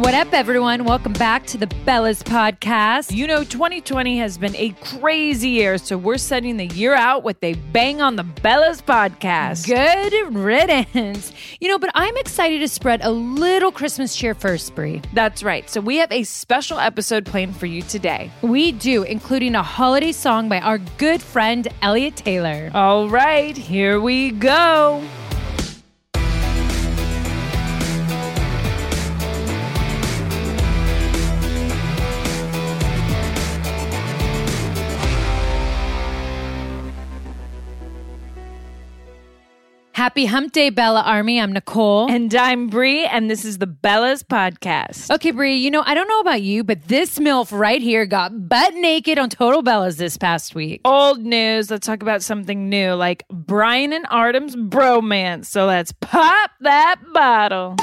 What up, everyone? Welcome back to the Bellas Podcast. You know, 2020 has been a crazy year, so we're setting the year out with a bang on the Bellas Podcast. Good riddance. You know, but I'm excited to spread a little Christmas cheer first, Brie. That's right. So we have a special episode planned for you today. We do, including a holiday song by our good friend, Elliot Taylor. All right, here we go. Happy Hump Day, Bella Army. I'm Nicole. And I'm Brie, and this is the Bellas Podcast. Okay, Brie, you know, I don't know about you, but this MILF right here got butt naked on Total Bellas this past week. Old news. Let's talk about something new, like Brian and Artem's bromance. So let's pop that bottle.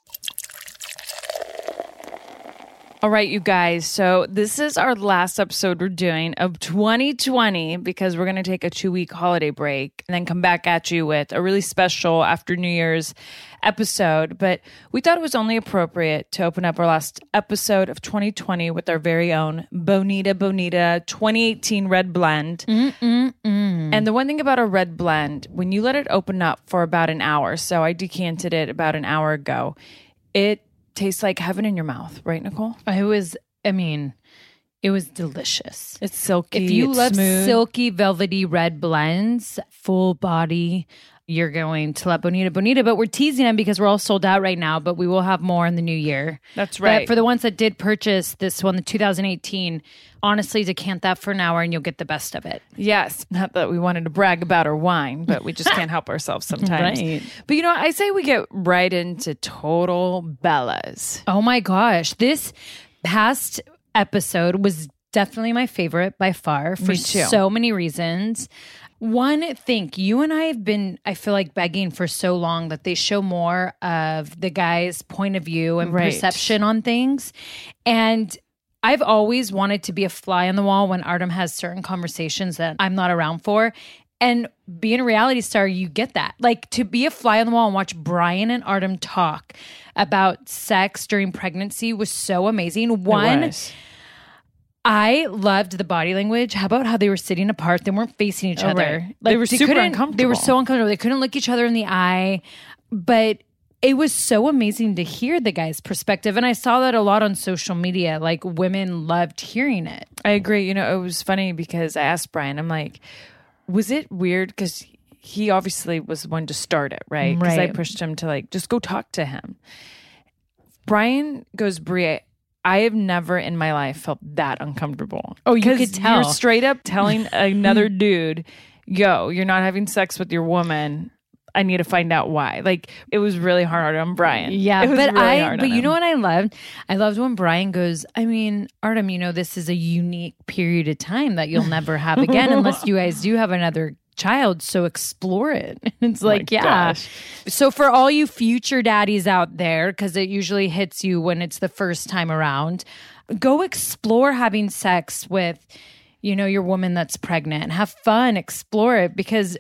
All right, you guys. So this is our last episode we're doing of 2020 because we're going to take a 2-week holiday break and then come back at you with a really special after New Year's episode. But we thought it was only appropriate to open up our last episode of 2020 with our very own Bonita 2018 Red Blend. And the one thing about a red blend, when you let it open up for about an hour, so I decanted it about an hour ago, it tastes like heaven in your mouth, right, Nicole? It was delicious. It's silky. If you it's love smooth. silky, velvety red blends, full body, you're going to love Bonita. But we're teasing them because we're all sold out right now, but we will have more in the new year. That's right. But for the ones that did purchase this one, the 2018, honestly, decant that for an hour and you'll get the best of it. Yes. Not that we wanted to brag about our wine, but we just can't help ourselves sometimes. Right. But you know, I say we get right into Total Bellas. Oh my gosh. This past episode was definitely my favorite by far for Me too. so many reasons. One thing, you and I have been, I feel like, begging for so long that they show more of the guy's point of view and Right. perception on things. And I've always wanted to be a fly on the wall when Artem has certain conversations that I'm not around for. And being a reality star, you get that. Like, to be a fly on the wall and watch Brian and Artem talk about sex during pregnancy was so amazing. One, It was. I loved the body language. How about how they were sitting apart? They weren't facing each other. right. Like, They were super couldn't- uncomfortable. They were so uncomfortable. They couldn't look each other in the eye. But it was so amazing to hear the guy's perspective. And I saw that a lot on social media. Like, women loved hearing it. I agree. You know, it was funny because I asked Brian, I'm like, was it weird? Because he obviously was the one to start it, right? Because I Right. pushed him to like, just go talk to him. Brian goes, Brie, I have never in my life felt that uncomfortable. Oh, you 'Cause could tell. You're straight up telling another dude, yo, you're not having sex with your woman. I need to find out why. Like, it was really hard on Brian. Yeah, it was but really hard but on you him. know what I loved? I loved when Brian goes, I mean, Artem, you know, this is a unique period of time that you'll never have again unless you guys do have another child. So explore it. It's like, yeah. gosh. So for all you future daddies out there, because it usually hits you when it's the first time around, go explore having sex with, you know, your woman that's pregnant. Have fun, explore it, because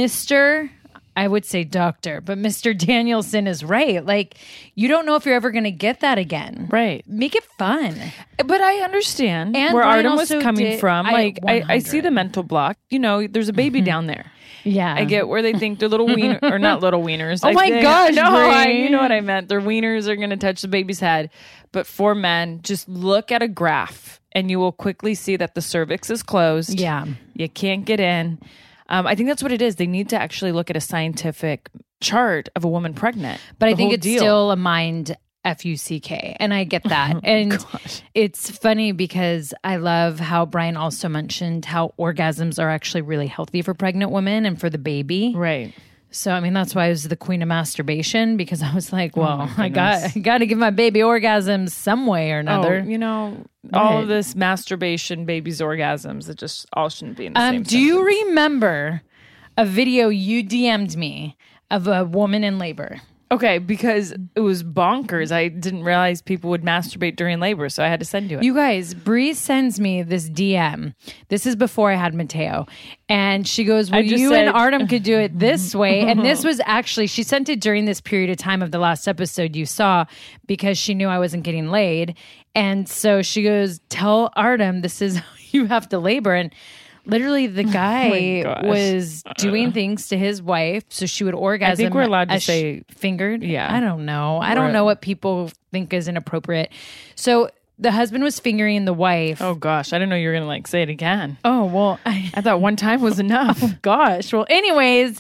I would say doctor, but Mr. Danielson is right. Like, you don't know if you're ever going to get that again. Right. Make it fun. But I understand And where Brian Artem was also coming did- from. Like, I see 100. the mental block. You know, there's a baby down there. Yeah. I get where they think their little wiener, or not little wieners. Oh my gosh, no, Brie. you know what I meant. Their wieners are going to touch the baby's head. But for men, just look at a graph and you will quickly see that the cervix is closed. Yeah. You can't get in. I think that's what it is. They need to actually look at a scientific chart of a woman pregnant. But I The think whole it's deal. still a mind FUCK. And I get that. And it's funny because I love how Brian also mentioned how orgasms are actually really healthy for pregnant women and for the baby. Right. So, I mean, that's why I was the queen of masturbation, because I was like, well, I goodness. got to give my baby orgasms some way or another. Oh, you know, all Right. of this masturbation, babies' orgasms, it just all shouldn't be in the same Do you sentence. remember a video you DM'd me of a woman in labor? Okay, because it was bonkers. I didn't realize people would masturbate during labor, so I had to send you it. You guys, Bree sends me this DM. This is before I had Mateo. And she goes, well, you and Artem could do it this way. And this was actually, she sent it during this period of time of the last episode you saw because she knew I wasn't getting laid. And so she goes, tell Artem this is how you have to labor. And literally, the guy was doing things to his wife so she would orgasm. I think we're allowed to say fingered. Yeah. I don't know. I don't know what people think is inappropriate. So the husband was fingering the wife. Oh, gosh. I didn't know you were going to like say it again. Oh, well. I thought one time was enough. Oh, gosh. Well, anyways,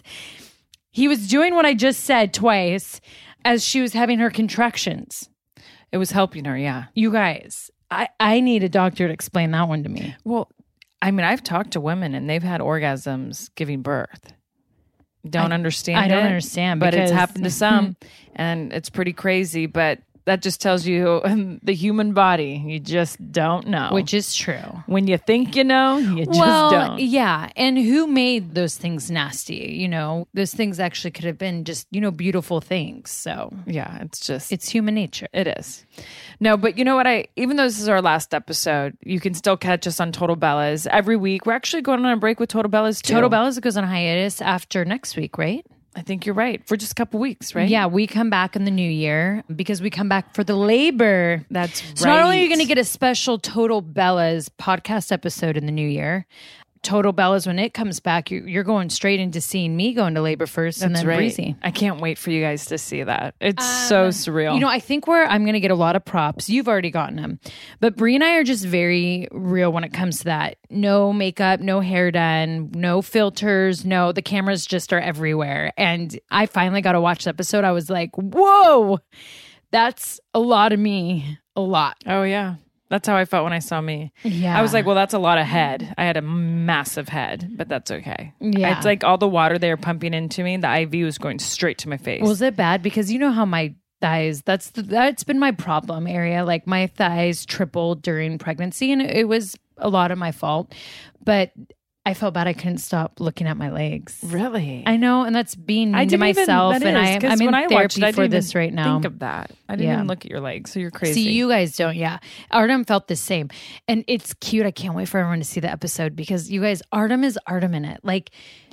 he was doing what I just said twice as she was having her contractions. It was helping her, yeah. You guys, I need a doctor to explain that one to me. Well, I mean, I've talked to women and they've had orgasms giving birth. Don't understand I don't understand. But it's happened to some and it's pretty crazy. But that just tells you the human body, you just don't know. Which is true. When you think you know, you just don't. Yeah. And who made those things nasty? You know, those things actually could have been just, beautiful things. So yeah, it's human nature. It is. No, but you know what? Even though this is our last episode, you can still catch us on Total Bellas every week. We're actually going on a break with Total Bellas too. Total Bellas goes on hiatus after next week, right? I think you're right. For just a couple weeks, right? Yeah, we come back in the new year because we come back for the labor. That's right. So not only are you going to get a special Total Bellas podcast episode in the new year, Total Bellas, when it comes back, you're going straight into seeing me go into labor first. That's and then right. Breezy. I can't wait for you guys to see that. It's so surreal. I think I'm going to get a lot of props. You've already gotten them. But Bree and I are just very real when it comes to that. No makeup, no hair done, no filters, the cameras just are everywhere. And I finally got to watch the episode. I was like, whoa, that's a lot of me. A lot. Oh, yeah. That's how I felt when I saw me. Yeah. I was like, well, that's a lot of head. I had a massive head, but that's okay. Yeah. It's like all the water they were pumping into me, the IV was going straight to my face. Was it bad? Because you know how my thighs, that's been my problem area. Like my thighs tripled during pregnancy and it was a lot of my fault. But I felt bad I couldn't stop looking at my legs. Really? I know, and that's being mean to myself. And I'm in therapy for this right now. Think of that. I didn't even look at your legs, so you're crazy. See, you guys don't, yeah. Artem felt the same. And it's cute. I can't wait for everyone to see the episode because you guys, Artem is Artem in it. Like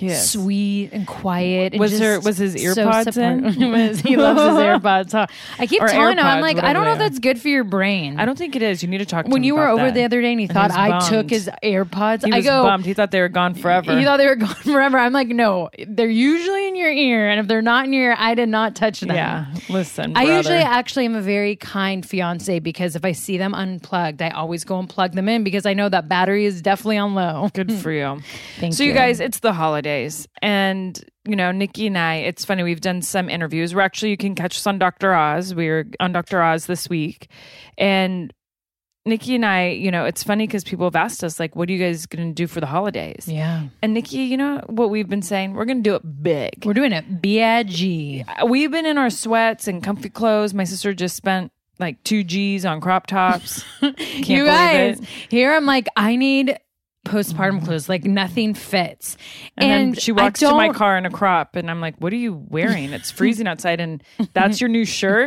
sweet and quiet. And was his earpods in? He loves his AirPods. Huh? I keep telling him, I'm like, I don't know if they are. that's good for your brain. I don't think it is. You need to talk to when him you were about over that. the other day and he thought I took his AirPods. He was bummed. He thought they were gone forever. You thought they were gone forever. I'm like, no, they're usually in your ear. And if they're not in your ear, I did not touch them. Yeah, listen, I brother. usually actually am a very kind fiance because if I see them unplugged, I always go and plug them in because I know that battery is definitely on low. Good for you. Thank you. you. So you guys, it's the holidays. And, Nikki and I, it's funny, we've done some interviews. You can catch us on Dr. Oz. We were on Dr. Oz this week. And Nikki and I, it's funny because people have asked us, like, what are you guys going to do for the holidays? Yeah. And Nikki, you know what we've been saying? We're going to do it big. We're doing it B-I-G. We've been in our sweats and comfy clothes. My sister just spent like 2 G's on crop tops. You guys, here I'm like, I need postpartum clothes. Like nothing fits. And then she walks to my car in a crop and I'm like, what are you wearing? It's freezing outside and that's your new shirt?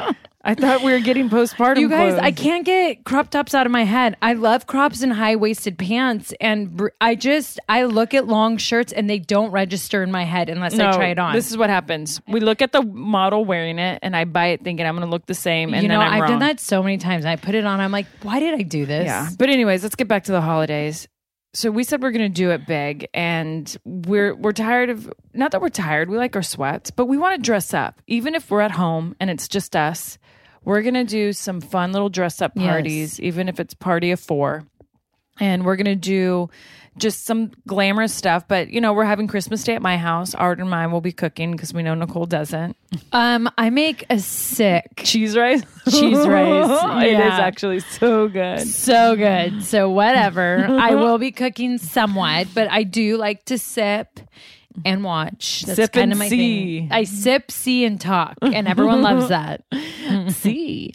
I thought we were getting postpartum You guys, clothes. I can't get crop tops out of my head. I love crops and high-waisted pants. And I look at long shirts and they don't register in my head unless I try it on. This is what happens. We look at the model wearing it and I buy it thinking I'm going to look the same. And then I've wrong. done that so many times. I put it on. I'm like, why did I do this? Yeah. But anyways, let's get back to the holidays. So we said we're going to do it big and we're tired of, not that we're tired, we like our sweats, but we want to dress up. Even if we're at home and it's just us, we're going to do some fun little dress up parties, even if it's party of 4. And we're going to do just some glamorous stuff. But, we're having Christmas Day at my house. Art and mine will be cooking because we know Nicole doesn't. I make a sick cheese rice. Cheese rice. It is actually so good. So good. So whatever. I will be cooking somewhat, but I do like to sip and watch. That's sip kind and of my see. thing. I sip, see, and talk, and everyone loves that. See.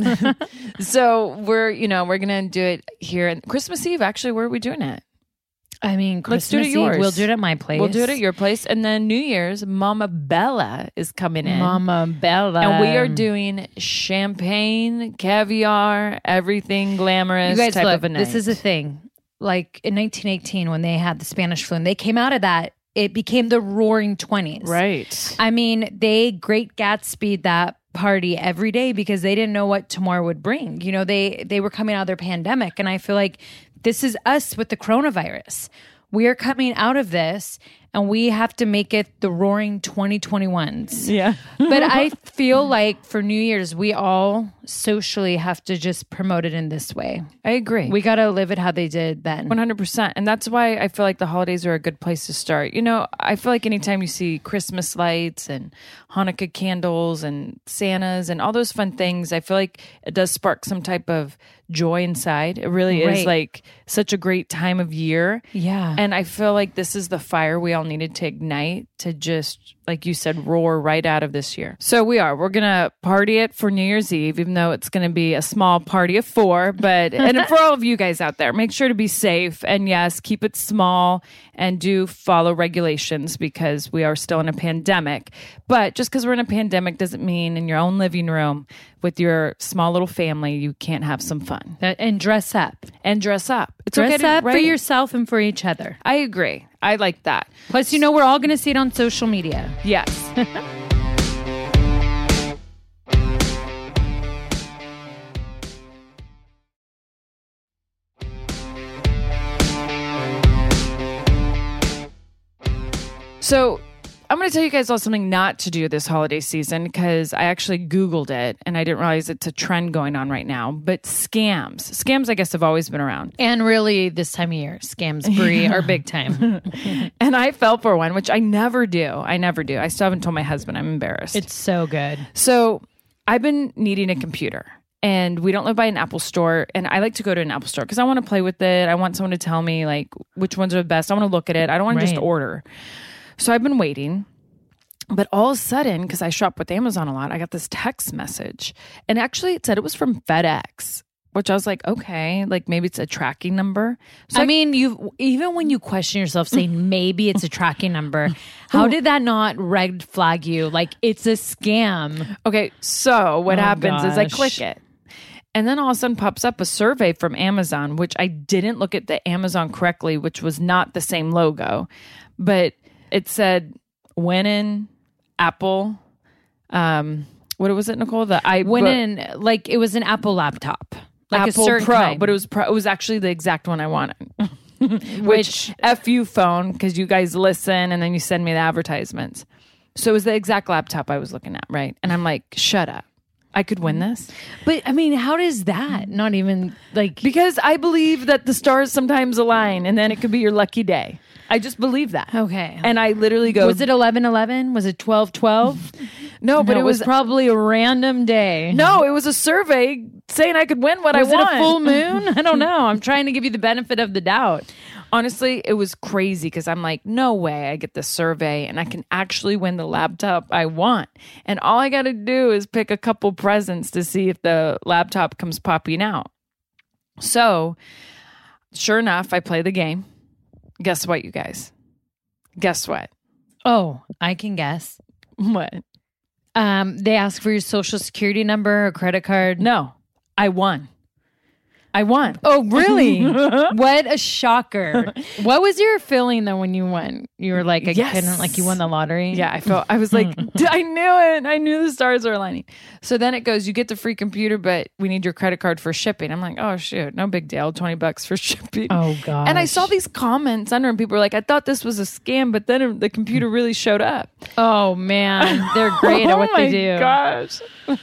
So we're gonna do it here. And Christmas Eve, actually, where are we doing it? I mean, Let's do it Christmas at yours. Eve, we'll do it at my place. We'll do it at your place. And then New Year's, Mama Bella is coming in. Mama Bella. And we are doing champagne, caviar, everything glamorous You guys, type look, of a night. this is a thing. Like in 1918, when they had the Spanish flu and they came out of that, it became the Roaring 20s. Right. I mean, they Great Gatsby that party every day because they didn't know what tomorrow would bring. You know, they were coming out of their pandemic. And I feel like this is us with the coronavirus. We are coming out of this and we have to make it the Roaring 2021s. Yeah. But I feel like for New Year's, we all socially have to just promote it in this way. I agree. We got to live it how they did then. 100%. And that's why I feel like the holidays are a good place to start. You know, I feel like anytime you see Christmas lights and Hanukkah candles and Santas and all those fun things, I feel like it does spark some type of joy inside. It really is Right. like such a great time of year. Yeah. And I feel like this is the fire we all needed to ignite to just, like you said, roar right out of this year. So we're going to party it for New Year's Eve, even though it's going to be a small party of 4. But, and for all of you guys out there, make sure to be safe. And yes, keep it small and do follow regulations because we are still in a pandemic. But just because we're in a pandemic doesn't mean in your own living room with your small little family, you can't have some fun. And dress up. And dress up. It's Dress okay to, up for right? yourself and for each other. I agree. I like that. Plus, you know, we're all going to see it on social media. Yes. So I'm going to tell you guys all something not to do this holiday season because I actually Googled it and I didn't realize it's a trend going on right now. But scams, I guess, have always been around. And really, this time of year, scams, Brie, are big time. And I fell for one, which I never do. I still haven't told my husband. I'm embarrassed. It's so good. So I've been needing a computer. And we don't live by an Apple store. And I like to go to an Apple store because I want to play with it. I want someone to tell me like which ones are the best. I want to look at it. I don't want to just order. So I've been waiting. But all of a sudden, because I shop with Amazon a lot, I got this text message. And actually it said it was from FedEx, which I was like, okay, like maybe it's a tracking number. So I mean, even when you question yourself saying maybe it's a tracking number, how did that not red flag you? Like it's a scam. Okay, so what happens is I gosh. click it. And then all of a sudden pops up a survey from Amazon, which I didn't look at the Amazon correctly, which was not the same logo. But it said, when in Apple, what was it, Nicole? Like it was an Apple laptop. Like Apple a certain Pro, kind. but it was actually the exact one I wanted. Which F you phone, because you guys listen and then you send me the advertisements. So it was the exact laptop I was looking at, right? And I'm like, shut up. I could win this. But I mean, how does that not even like... Because I believe that the stars sometimes align and then it could be your lucky day. I just believe that. Okay. And I literally go... Was it 11/11? Was it 12/12? No, but No, it was... probably a random day. No, it was a survey saying I could win what I Was want. it a full moon? I don't know. I'm trying to give you the benefit of the doubt. Honestly, it was crazy because I'm like, no way I get this survey and I can actually win the laptop I want. And all I got to do is pick a couple presents to see if the laptop comes popping out. So, sure enough, I play the game. Guess what, you guys? Guess what? Oh, I can guess. What? They ask for your social security number or credit card. No, I won. Oh, really? What a shocker. What was your feeling though when you won? You were like, you won the lottery? Yeah, I was like, I knew it. I knew the stars were aligning. So then it goes, you get the free computer, but we need your credit card for shipping. I'm like, oh shoot, no big deal. $20 for shipping. Oh God. And I saw these comments under and people were like, I thought this was a scam, but then the computer really showed up. Oh man, they're great at what they do. Oh my gosh.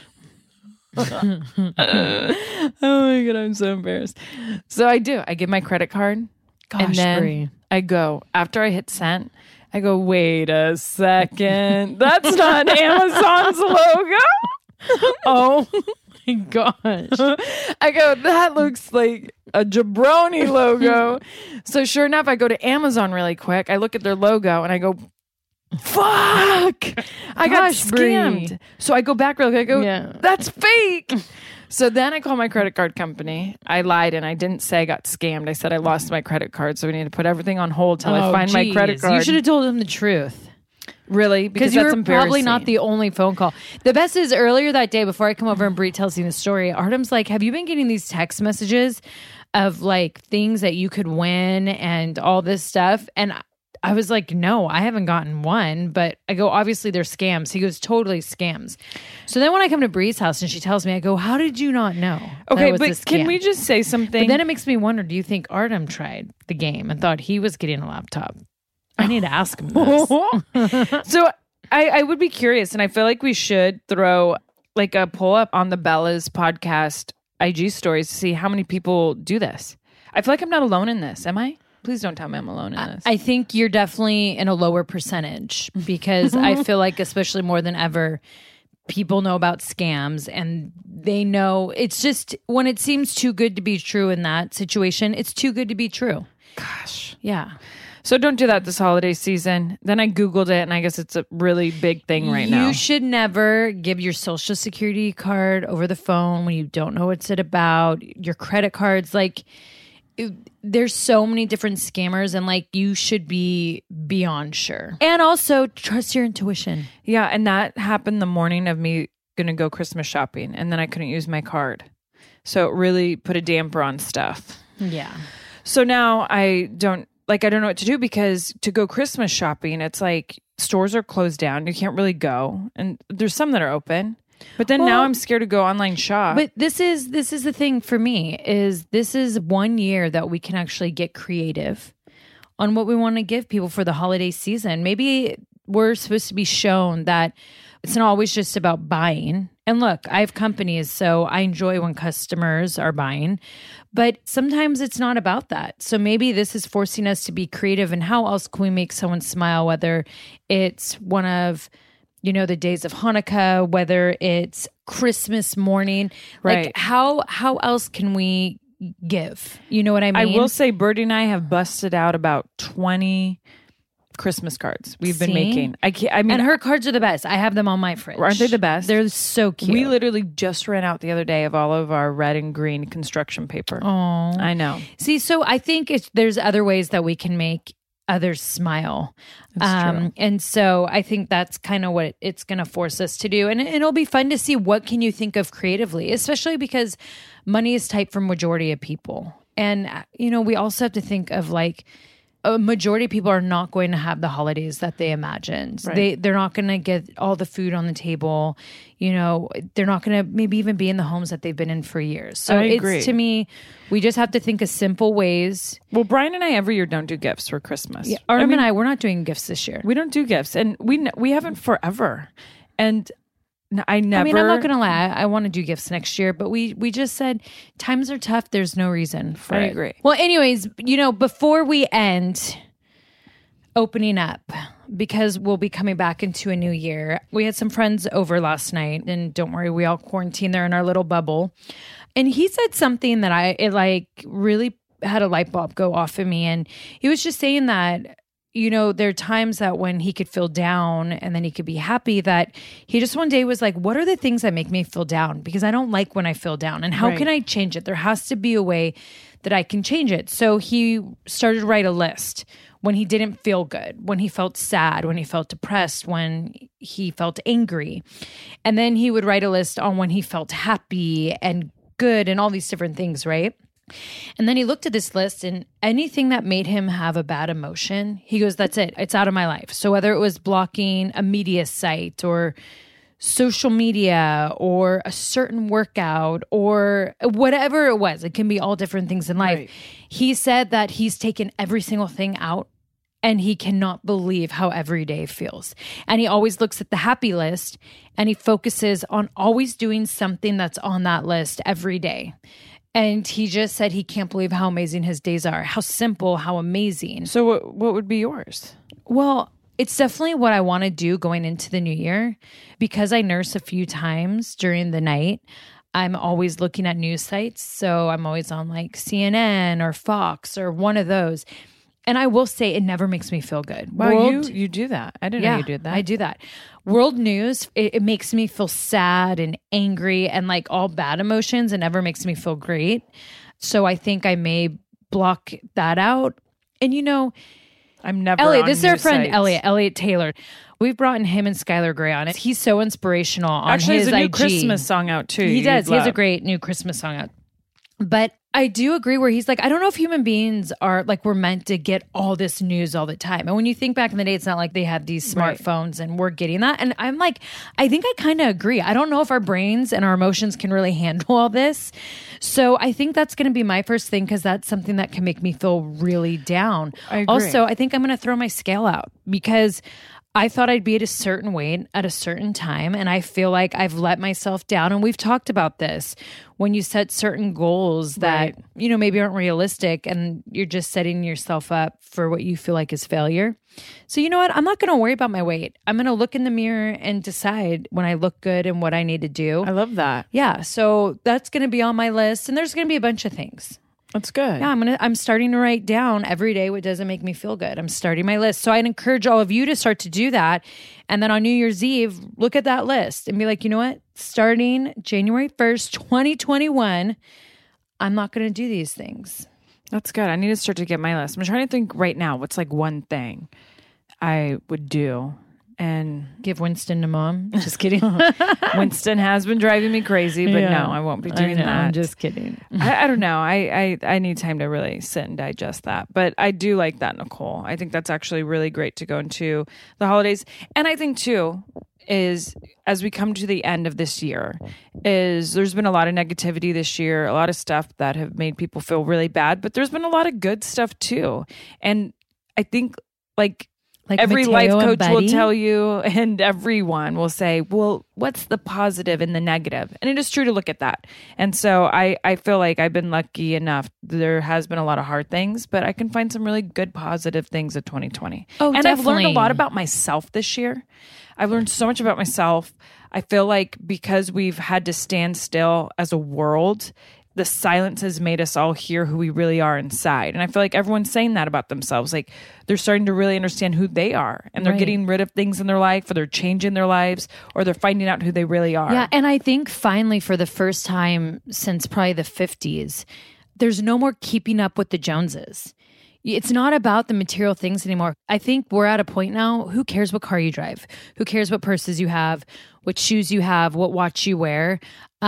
Oh my God, I'm so embarrassed. So I give my credit card. Gosh, and then Brie. I go, after I hit send, I go, wait a second. That's not Amazon's logo. Oh my gosh. I go, that looks like a jabroni logo. So sure enough, I go to Amazon really quick. I look at their logo and I go, fuck. fuck, I got Gosh, Brie. scammed. So I go back real quick. I go, Yeah. that's fake. So then I call my credit card company. I lied and I didn't say I got scammed. I said I lost my credit card. So we need to put everything on hold till I find my credit card. You should have told him the truth. Really? Because you were probably not the only phone call. The best is earlier that day before I come over and Brie tells me the story, Artem's like, have you been getting these text messages of like things that you could win and all this stuff? And I was like, no, I haven't gotten one. But I go, obviously they're scams. He goes, totally scams. So then when I come to Brie's house and she tells me, I go, how did you not know? Okay, that was but a scam? can we just say something? But then it makes me wonder, do you think Artem tried the game and thought he was getting a laptop? I need to ask him this. So I would be curious, and I feel like we should throw like a pull up on the Bella's podcast IG stories to see how many people do this. I feel like I'm not alone in this. Am I? Please don't tell me I'm alone in this. I think you're definitely in a lower percentage because I feel like, especially more than ever, people know about scams and they know it's just when it seems too good to be true in that situation, it's too good to be true. Gosh. Yeah. So don't do that this holiday season. Then I Googled it and I guess it's a really big thing right now. You should never give your social security card over the phone when you don't know what's it about. Your credit cards, like there's so many different scammers and like you should be beyond sure. And also trust your intuition. Yeah, and that happened the morning of me going to go Christmas shopping and then I couldn't use my card. So it really put a damper on stuff. Yeah. So now I don't know what to do because to go Christmas shopping, it's like stores are closed down. You can't really go. And there's some that are open. But then now I'm scared to go online shop. But this is the thing for me is this is 1 year that we can actually get creative on what we want to give people for the holiday season. Maybe we're supposed to be shown that it's not always just about buying. And look, I have companies, so I enjoy when customers are buying, but sometimes it's not about that. So maybe this is forcing us to be creative and how else can we make someone smile, whether it's one of the days of Hanukkah, whether it's Christmas morning, right? Like how else can we give? You know what I mean? I will say Birdie and I have busted out about 20 Christmas cards we've been making. I mean, and her cards are the best. I have them on my fridge. Aren't they the best? They're so cute. We literally just ran out the other day of all of our red and green construction paper. Oh, I know. See, so I think there's other ways that we can make others smile. True. And so I think that's kind of what it's going to force us to do. And it'll be fun to see what can you think of creatively, especially because money is tight for majority of people. And, we also have to think of like, a majority of people are not going to have the holidays that they imagined. Right. They're not going to get all the food on the table. They're not going to maybe even be in the homes that they've been in for years. So agree. To me, we just have to think of simple ways. Well, Brian and I every year don't do gifts for Christmas. Yeah, Artem and I, we're not doing gifts this year. We don't do gifts, and we haven't forever. And I'm not going to lie. I want to do gifts next year, but we just said times are tough. There's no reason for it. I agree. Well, anyways, before we end opening up, because we'll be coming back into a new year, we had some friends over last night, and don't worry, we all quarantine there in our little bubble. And he said something that it really had a light bulb go off in me. And he was just saying that, there are times that when he could feel down and then he could be happy, that he just one day was like, what are the things that make me feel down? Because I don't like when I feel down. And how can I change it? There has to be a way that I can change it. So he started to write a list when he didn't feel good, when he felt sad, when he felt depressed, when he felt angry. And then he would write a list on when he felt happy and good and all these different things, right? And then he looked at this list and anything that made him have a bad emotion, he goes, that's it. It's out of my life. So whether it was blocking a media site or social media or a certain workout or whatever it was, it can be all different things in life. Right. He said that he's taken every single thing out and he cannot believe how every day feels. And he always looks at the happy list and he focuses on always doing something that's on that list every day. And he just said he can't believe how amazing his days are, how simple, how amazing. So what would be yours? Well, it's definitely what I want to do going into the new year. Because I nurse a few times during the night, I'm always looking at news sites. So I'm always on like CNN or Fox or one of those. And I will say it never makes me feel good. Wow, you do that. I didn't know you did that. I do that. World news, it makes me feel sad and angry and like all bad emotions. It never makes me feel great. So I think I may block that out. And I'm never Elliot, on this is our news friend sites. Elliot Taylor. We've brought in him and Skylar Gray on it. He's so inspirational on Actually, his there's a new IG. Christmas song out too. He does. You'd He has a love. great new Christmas song out. But I do agree where he's like, I don't know if human beings are like, we're meant to get all this news all the time. And when you think back in the day, it's not like they had these smartphones and we're getting that. And I'm like, I think I kind of agree. I don't know if our brains and our emotions can really handle all this. So I think that's going to be my first thing because that's something that can make me feel really down. I agree. Also, I think I'm going to throw my scale out because I thought I'd be at a certain weight at a certain time. And I feel like I've let myself down. And we've talked about this when you set certain goals that, maybe aren't realistic and you're just setting yourself up for what you feel like is failure. So you know what? I'm not going to worry about my weight. I'm going to look in the mirror and decide when I look good and what I need to do. I love that. Yeah. So that's going to be on my list. And there's going to be a bunch of things. That's good. Yeah, I'm starting to write down every day what doesn't make me feel good. I'm starting my list. So I'd encourage all of you to start to do that. And then on New Year's Eve, look at that list and be like, you know what? Starting January 1st, 2021, I'm not going to do these things. That's good. I need to start to get my list. I'm trying to think right now what's like one thing I would do. And Give Winston to mom. Just kidding. Winston has been driving me crazy, but no, I won't be doing that. I'm just kidding. I don't know. I need time to really sit and digest that. But I do like that, Nicole. I think that's actually really great to go into the holidays. And I think too is as we come to the end of this year, is there's been a lot of negativity this year, a lot of stuff that have made people feel really bad, but there's been a lot of good stuff too. And I think like every Mateo life and coach will Betty? tell you, and everyone will say, well, what's the positive and the negative? And it is true to look at that. And so I feel like I've been lucky enough. There has been a lot of hard things, but I can find some really good positive things of 2020. Oh, and I've learned a definitely. lot about myself this year. I've learned so much about myself. I feel like because we've had to stand still as a world, the silence has made us all hear who we really are inside. And I feel like everyone's saying that about themselves. Like they're starting to really understand who they are and they're Right. getting rid of things in their life or they're changing their lives or they're finding out who they really are. Yeah, and I think finally for the first time since probably the 50s, there's no more keeping up with the Joneses. It's not about the material things anymore. I think we're at a point now, who cares what car you drive? Who cares what purses you have, what shoes you have, what watch you wear?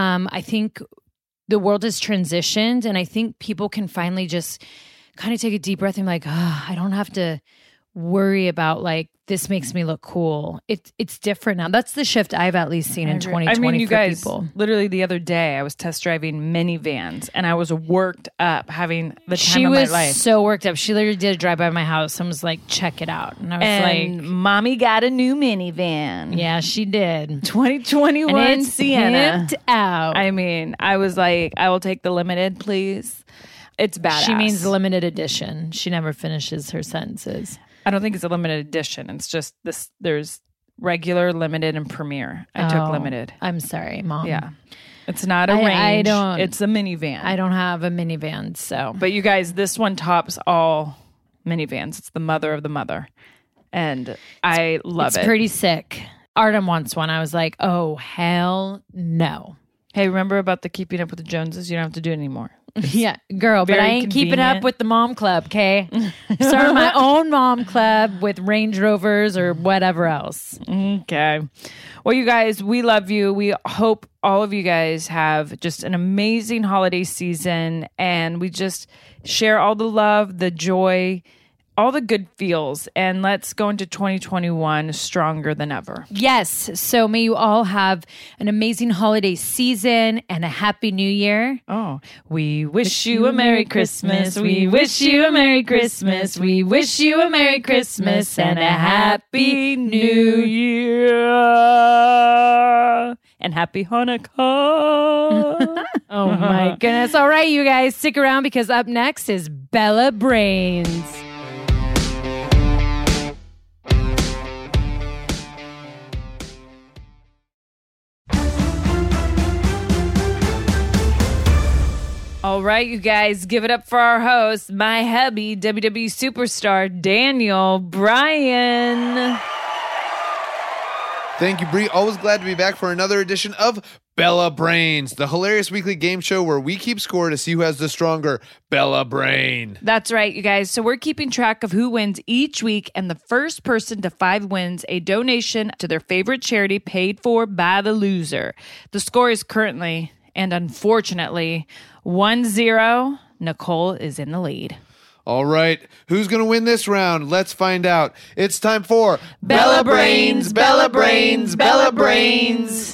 I think the world has transitioned and I think people can finally just kind of take a deep breath and be like, I don't have to worry about like, this makes me look cool. It's different now. That's the shift I've at least seen in 2020 I mean, you for guys, people. literally the other day, I was test driving minivans and I was worked up having the time She of was my life. so worked up. She literally did a drive by my house and was like, check it out. And I was And like, mommy got a new minivan. yeah, she did. 2021 And it's Sienna. pimped out. I mean, I was like, I will take the limited, please. It's badass. She means limited edition. She never finishes her sentences. I don't think it's a limited edition. It's just this. There's regular, limited, and premiere. I took Oh, limited. I'm sorry, Mom. Yeah, it's not a I range. don't- It's a minivan. I don't have a minivan, so. But you guys, this one tops all minivans. It's the mother of the mother, and I love It's it. pretty sick. Artem wants one. I was like, oh, hell no. Hey, remember about the Keeping Up with the Joneses? You don't have to do it anymore. Yeah, girl, but very I ain't keeping up convenient. with the mom club, okay? Start my own mom club with Range Rovers or whatever else. Okay. Well, you guys, we love you. We hope all of you guys have just an amazing holiday season and we just share all the love, the joy, all the good feels. And let's go into 2021 stronger than ever. Yes, so may you all have an amazing holiday season and a happy new year. Oh, we wish you a Merry Christmas. We wish you a Merry Christmas. We wish you a Merry Christmas and a Happy New Year. And Happy Hanukkah. Oh my goodness. All right, you guys, stick around because up next is Bella Brains. All right, you guys, give it up for our host, my hubby, WWE superstar Daniel Bryan. Thank you, Bree. Always glad to be back for another edition of Bella Brains, the hilarious weekly game show where we keep score to see who has the stronger Bella Brain. That's right, you guys. So we're keeping track of who wins each week, and the first person to 5 wins a donation to their favorite charity paid for by the loser. The score is currently, and unfortunately, 1-0. Nicole is in the lead. All right, who's going to win this round? Let's find out. It's time for Bella Brains, Bella Brains, Bella Brains.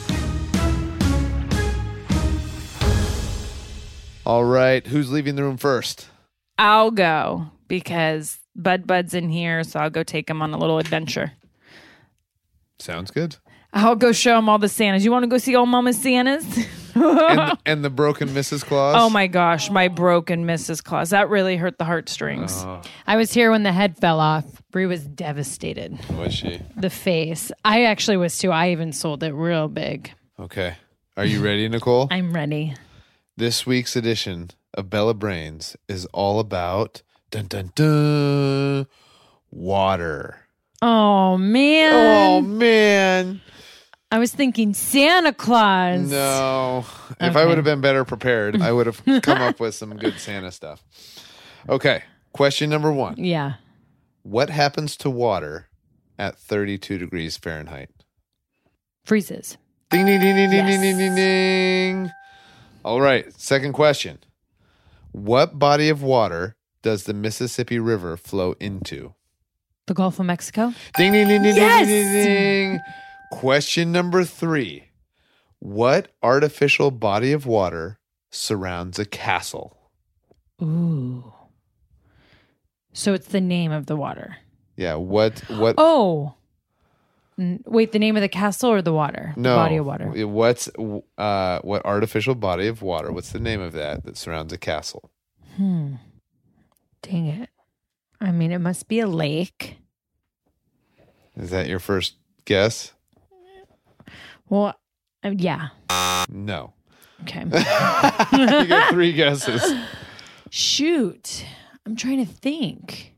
All right, who's leaving the room first? I'll go because Bud's in here, so I'll go take him on a little adventure. Sounds good. I'll go show him all the Santas. You want to go see old Mama Santas? and the broken Mrs. Claus? Oh my gosh, my broken Mrs. Claus. That really hurt the heartstrings. I was here when the head fell off. Brie was devastated. Was she? The face. I actually was too. I even sold it real big. Okay. Are you ready, Nicole? I'm ready. This week's edition of Bella Brains is all about dun dun dun water. Oh, man. Oh man. I was thinking Santa Claus. No. If I would have been better prepared, I would have come up with some good Santa stuff. Okay. Question number 1. Yeah. What happens to water at 32 degrees Fahrenheit? Freezes. Ding, ding, ding, ding, ding, Yes. ding, ding, ding, ding. All right. Second question. What body of water does the Mississippi River flow into? The Gulf of Mexico. Ding, ding, ding, ding, Yes! ding, ding, ding, ding. Question number 3. What artificial body of water surrounds a castle? Ooh. So it's the name of the water. Yeah, what Oh. Wait, the name of the castle or the water? no The body of water. What artificial body of water? What's the name of that surrounds a castle? Dang it. I mean, it must be a lake. Is that your first guess? Well, yeah. No. Okay. You got 3 guesses. Shoot. I'm trying to think.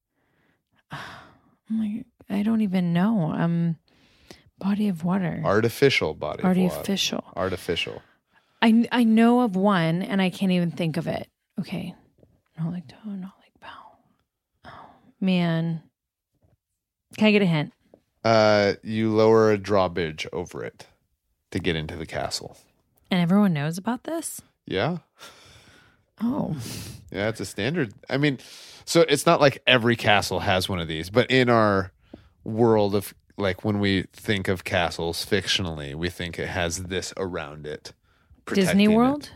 I don't even know. Body of water. Artificial body of water. Artificial. Artificial. I know of one and I can't even think of it. Okay. Not like toe, not like bow. Oh, man. Can I get a hint? You lower a drawbridge over it to get into the castle. And everyone knows about this? Yeah. Oh. Yeah, it's a standard. I mean, so it's not like every castle has one of these, but in our world of like when we think of castles fictionally, we think it has this around it. Disney protecting World?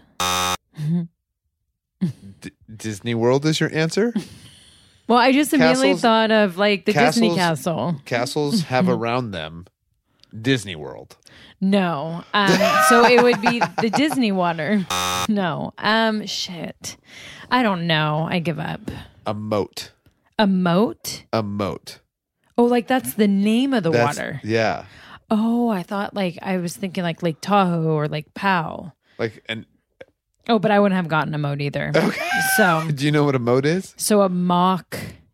it. Disney World is your answer? Well, I just immediately Castles- thought of like the Disney castles- castle. Castles have around them Disney World. No. So it would be the Disney water. No. Shit. I don't know. I give up. A moat. A moat? A moat. Oh, like that's the name of the That's- water. Yeah. Oh, I thought like I was thinking like Lake Tahoe or Lake Powell. Like, and Oh, but I wouldn't have gotten a moat either. okay. So Do you know what a moat is? a mock.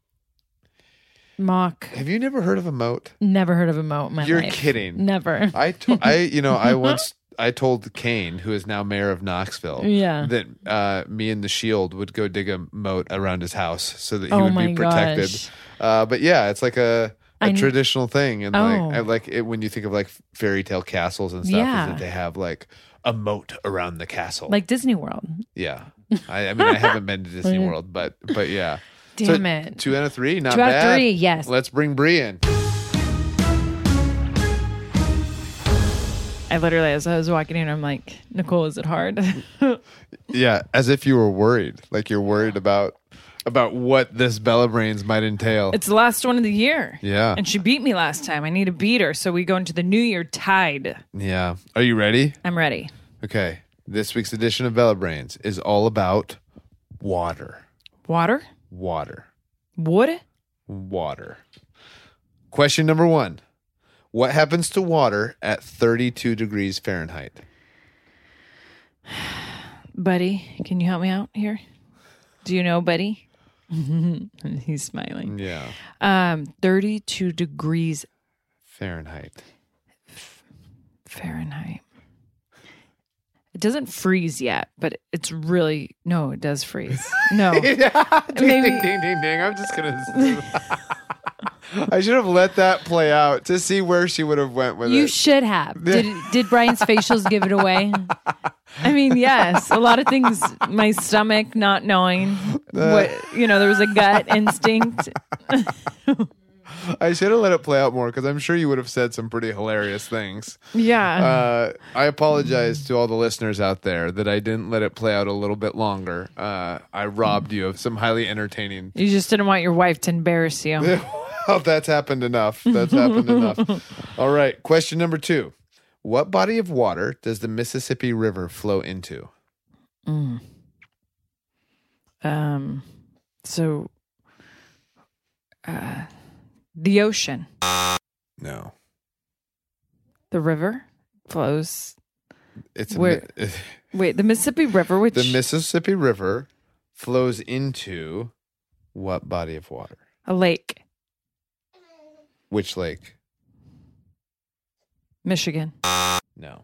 Have you never heard of a moat? Never heard of a moat in my You're life. kidding. Never. I told Kane, who is now mayor of Knoxville, Yeah. that me and the Shield would go dig a moat around his house so that he Oh would my be protected. gosh. But yeah, it's like a traditional thing, and Oh. I like it when you think of like fairy tale castles and stuff. Yeah. Is that they have like a moat around the castle? Like Disney World. yeah. I mean, I haven't been to Disney World, but yeah. Damn So, it. 2 out of 3, not 2 out of bad. 3, yes. Let's bring Bree in. I literally, as I was walking in, I'm like, Nicole, is it hard? Yeah, as if you were worried. Like you're worried about what this Bella Brains might entail. It's the last one of the year. Yeah. And she beat me last time. I need to beat her. So we go into the new year tied. Yeah. Are you ready? I'm ready. Okay. This week's edition of Bella Brains is all about water. Water? Water. Wood? Water. Question number 1. What happens to water at 32 degrees Fahrenheit? Buddy, can you help me out here? Do you know Buddy? He's smiling. Yeah. 32 degrees Fahrenheit. Fahrenheit. It doesn't freeze yet, but it's really... No, it does freeze. No. Ding, ding, ding, ding, ding. I'm just going to... I should have let that play out to see where she would have went with it. You should have. Did Brian's facials give it away? I mean, yes. A lot of things, my stomach not knowing what, there was a gut instinct. I should have let it play out more because I'm sure you would have said some pretty hilarious things. Yeah. I apologize to all the listeners out there that I didn't let it play out a little bit longer. I robbed you of some highly entertaining. You just didn't want your wife to embarrass you. Well, that's happened enough. That's happened enough. All right. Question number 2. What body of water does the Mississippi River flow into? The ocean. No. The river flows. It's Wait, the Mississippi River, which... The Mississippi River flows into what body of water? A lake. Which lake? Michigan. No.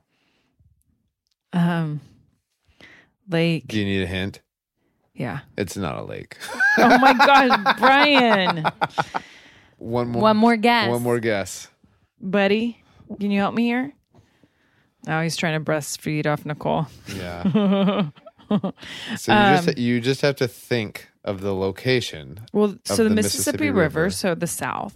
Lake. Do you need a hint? Yeah. It's not a lake. Oh my God, Brian. One more guess. One more guess. Buddy, can you help me here? Oh, he's trying to breastfeed off Nicole. Yeah. So you just have to think of the location. Well, so of the Mississippi River, so the South.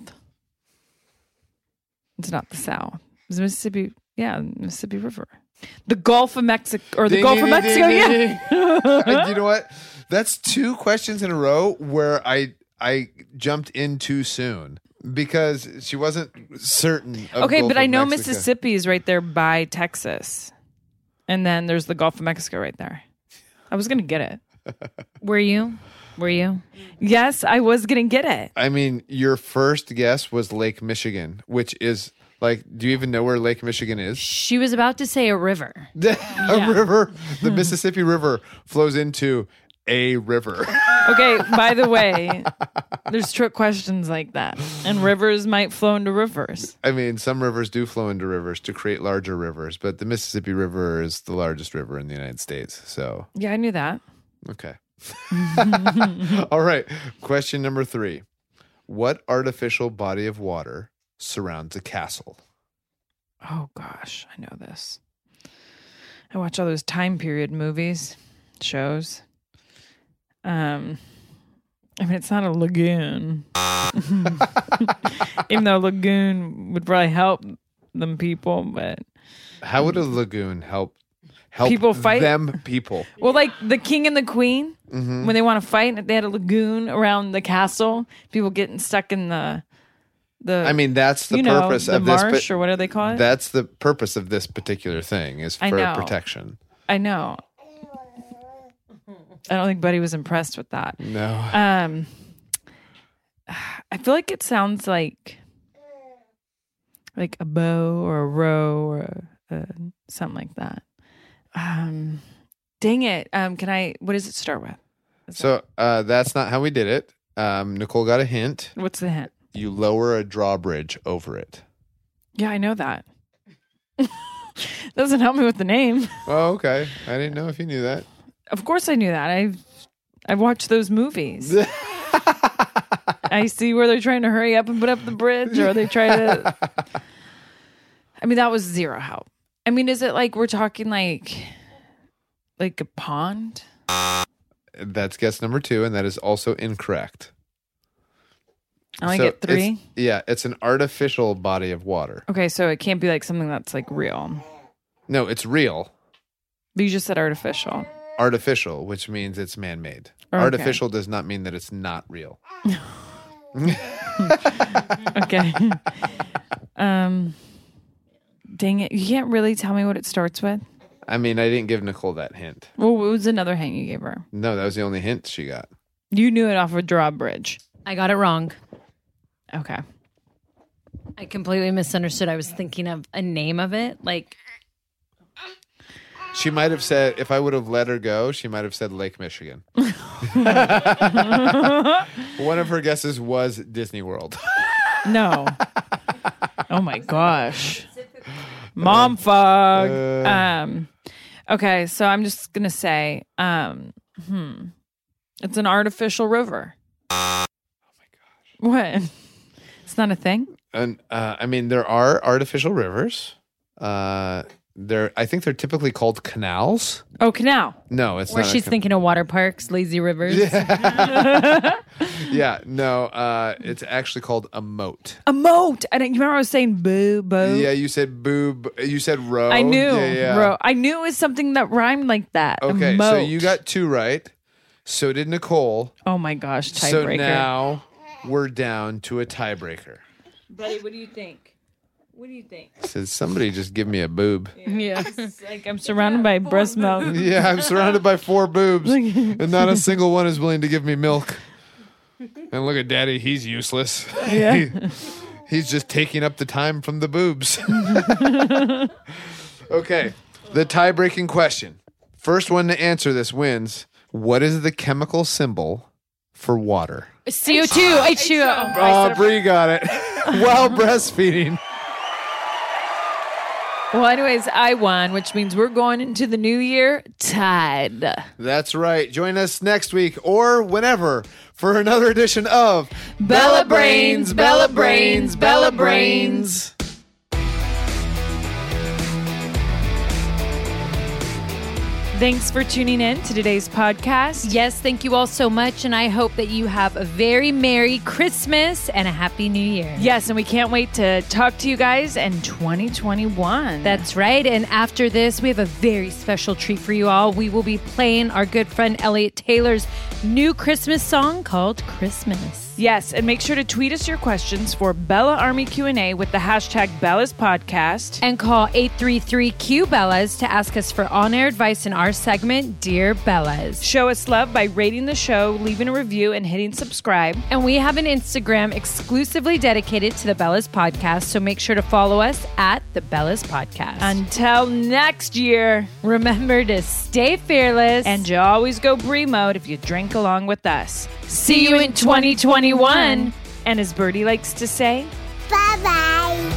It's not the South. It's Mississippi. Yeah, Mississippi River. The Gulf of Mexico, or the Gulf of Mexico. Yeah. You know what? That's 2 questions in a row where I jumped in too soon because she wasn't certain. Okay, Gulf but I of know Mexico. Mississippi is right there by Texas, and then there's the Gulf of Mexico right there. I was gonna get it. Were you? Yes, I was gonna get it. I mean, your first guess was Lake Michigan, which is like, do you even know where Lake Michigan is? She was about to say a river. A river. The Mississippi River flows into a river. Okay, by the way, there's trick questions like that. And rivers might flow into rivers. I mean, some rivers do flow into rivers to create larger rivers, but the Mississippi River is the largest river in the United States. So, Yeah, I knew that. okay. All right. Question number 3. What artificial body of water surrounds a castle? Oh gosh, I know this. I watch all those time period movies, shows. I mean, it's not a lagoon. Even though a lagoon would probably help them people, but How would a lagoon help people fight? them people? Well, like the king and the queen, when they want to fight, if they had a lagoon around the castle, people getting stuck in the I mean, that's the you know, purpose the of this. marsh, or what do they call it? That's the purpose of this particular thing is I for know. protection. I know. I don't think Buddy was impressed with that. No. I feel like it sounds like a bow or a row or something like that. Dang it. What does it start with? So that's not how we did it. Nicole got a hint. What's the hint? You lower a drawbridge over it. Yeah, I know that. Doesn't help me with the name. Oh, okay. I didn't know if you knew that. Of course I knew that. I've watched those movies. I see where they're trying to hurry up and put up the bridge, or they try to... I mean, that was zero help. I mean, is it like we're talking like a pond? That's guess number 2, and that is also incorrect. I only get 3? It's an artificial body of water. Okay, so it can't be like something that's like real. No, it's real. But you just said artificial. Artificial, which means it's man-made. Okay. Artificial does not mean that it's not real. Okay. Dang it. You can't really tell me what it starts with? I mean, I didn't give Nicole that hint. Well, what was another hint you gave her? No, that was the only hint she got. You knew it off a drawbridge. I got it wrong. Okay. I completely misunderstood. I was thinking of a name of it. Like, She might have said, if I would have let her go, she might have said Lake Michigan. One of her guesses was Disney World. No. Oh my gosh. Mom fog. Okay, so I'm just gonna say, it's an artificial river. Oh my gosh. What? It's not a thing? And I mean, there are artificial rivers. I think they're typically called canals. Oh, canal. No, it's Or not. she's thinking of water parks, lazy rivers. Yeah, no, it's actually called a moat. A moat. You remember I was saying boo, boat? Yeah, you said boob. You said row. I knew. Yeah. Ro. I knew it was something that rhymed like that. A Okay, moat. so you got 2 right. So did Nicole. Oh my gosh, tiebreaker. So now we're down to a tiebreaker. Buddy, what do you think? What do you think? Says somebody just give me a boob. Yeah. It's like I'm surrounded by breast milk. Yeah, I'm surrounded by 4 boobs, and not a single one is willing to give me milk. And look at Daddy, he's useless. Yeah. He's just taking up the time from the boobs. Okay, the tie-breaking question. First one to answer this wins. What is the chemical symbol for water? CO2, H2O. Oh, Bree got it. While breastfeeding. Well, anyways, I won, which means we're going into the new year tied. That's right. Join us next week or whenever for another edition of Bella Brains, Bella Brains, Bella Brains. Thanks for tuning in to today's podcast. Yes, thank you all so much. And I hope that you have a very Merry Christmas and a Happy New Year. Yes, and we can't wait to talk to you guys in 2021. That's right. And after this, we have a very special treat for you all. We will be playing our good friend Elliot Taylor's new Christmas song called Christmas. Yes, and make sure to tweet us your questions for Bella Army Q&A with the hashtag Bella's Podcast. And call 833-Q-Bellas to ask us for on-air advice in our segment, Dear Bellas. Show us love by rating the show, leaving a review, and hitting subscribe. And we have an Instagram exclusively dedicated to the Bellas Podcast, so make sure to follow us at the Bellas Podcast. Until next year, remember to stay fearless. And you always go Brie mode if you drink along with us. See you in 2021. And as Birdie likes to say, bye-bye.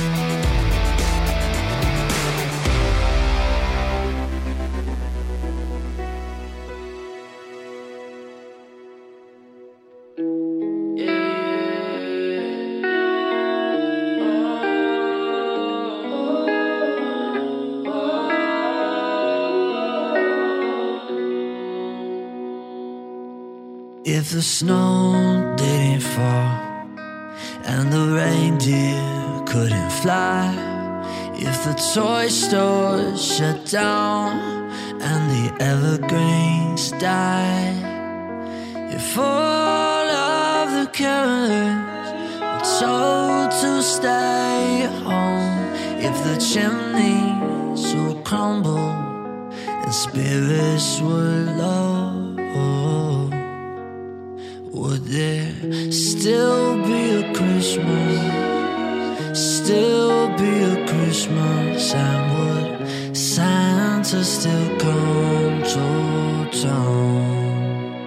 If the snow didn't fall and the reindeer couldn't fly, if the toy store shut down and the evergreens died, if all of the carolers were told to stay home, if the chimneys would crumble and spirits were low, would there still be a Christmas? Still be a Christmas? And would Santa still come to town?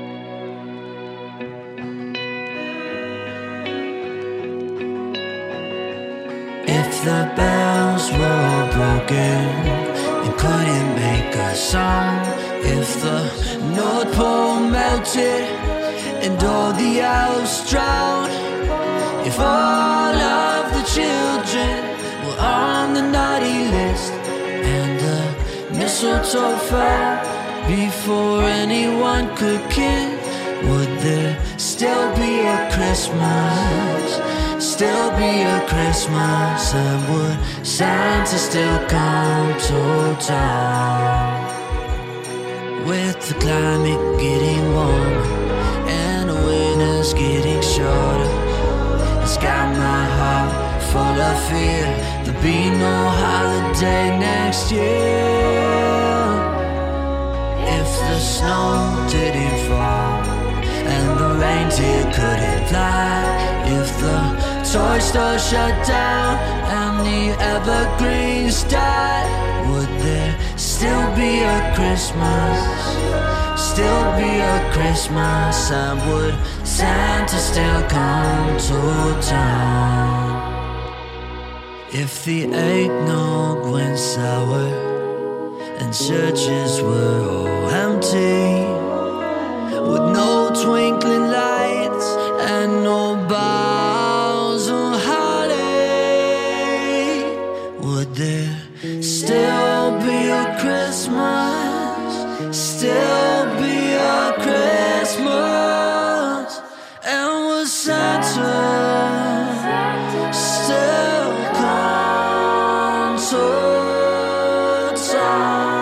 If the bells were broken and couldn't make a sound, if the North Pole melted and all the elves drowned, if all of the children were on the naughty list and the mistletoe fell before anyone could kiss, would there still be a Christmas? Still be a Christmas? And would Santa still come to town? With the climate getting warmer and the winters getting shorter, it's got my heart full of fear there'll be no holiday next year. If the snow didn't fall and the reindeer couldn't fly, if the toy store shut down and the evergreens died, would there still be a Christmas, still be a Christmas. And would Santa still come to town? If the eggnog went sour and churches were all empty, with no twinkling lights and no boughs of holly, would there still be a Christmas, still be a Christmas? And would Santa still come to town?